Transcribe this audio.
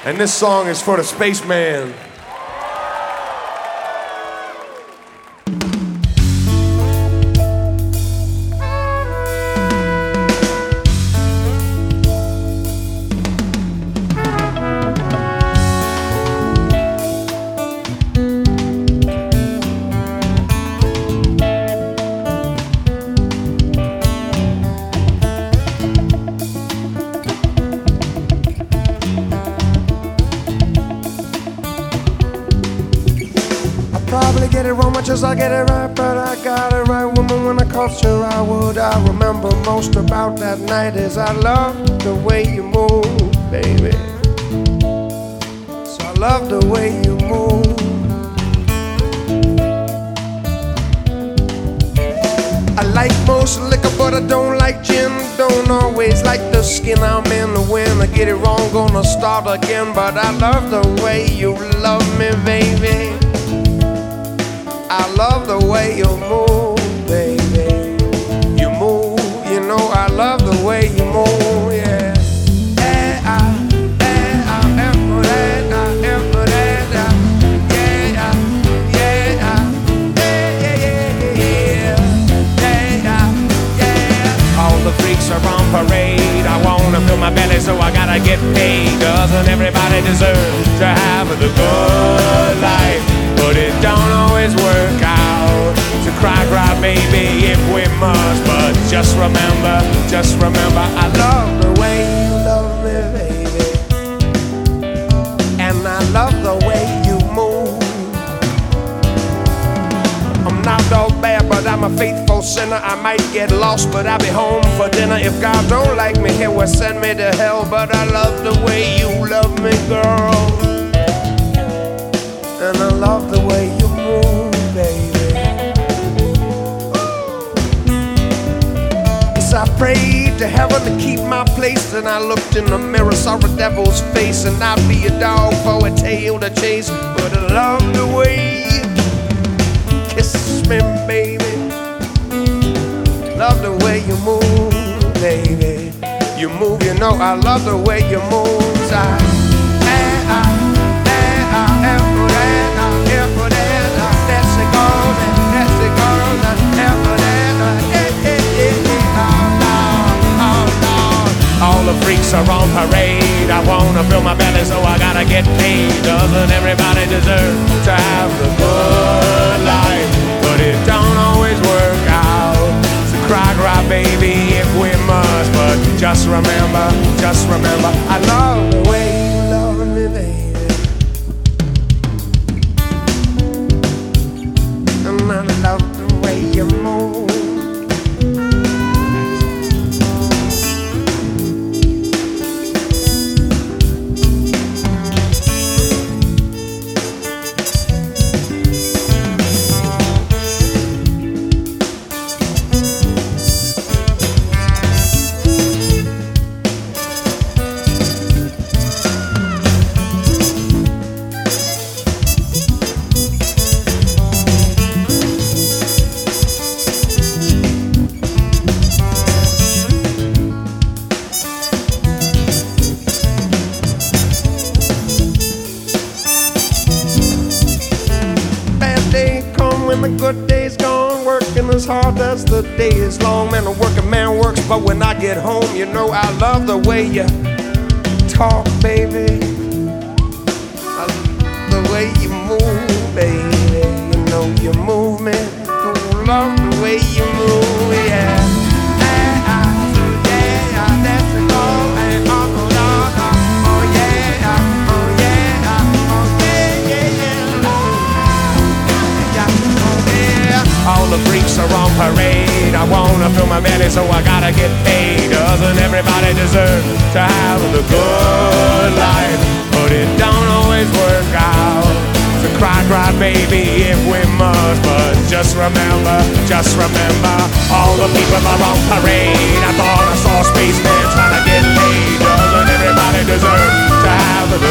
And this song is for the spaceman. Probably get it wrong, much as I get it right, but I got it right. Woman, when I caught you, I remember most about that night is I love the way you move, baby. So I love the way you move. I like most liquor, but I don't like gin. Don't always like the skin I'm in. When I get it wrong, gonna start again. But I love the way you love me, baby. I love the way you move, baby. You move, you know I love the way you move, yeah. All the freaks are on parade. I wanna fill my belly, so I gotta get paid. Doesn't everybody deserve to have the good life? But it don't always work out. To cry, baby, if we must. But just remember, I love The way you love me, baby. And I love the way you move. I'm not all bad, but I'm a faithful sinner. I might get lost, but I'll be home for dinner. If God don't like me, He will send me to hell. But I love the way you love me, girl. And I love the way you move, baby. Yes, I prayed to heaven to keep my place. And I looked in the mirror, saw the devil's face. And I'd be a dog for a tail to chase. But I love the way you kiss me, baby. Love the way you move, baby. You move, you know I love the way you move. All the freaks are on parade. I wanna fill my belly, so I gotta get paid. Doesn't everybody deserve to have the good life? But it don't always work out. So cry, baby, if we must. But just remember, I love the way you love me, baby. And I love the way you move. When the good day's gone, working as hard as the day is long. Man, a working man works, but when I get home, you know I love the way you talk, baby. I love the way you move, baby. You know you move me. I love the way you move, yeah. All the freaks are on parade. I wanna fill my belly, so I gotta get paid. Doesn't everybody deserve to have the good life? But it don't always work out. So cry, baby, if we must. But just remember, all the people are on parade. I thought I saw a spaceman trying to get laid. Doesn't everybody deserve to have the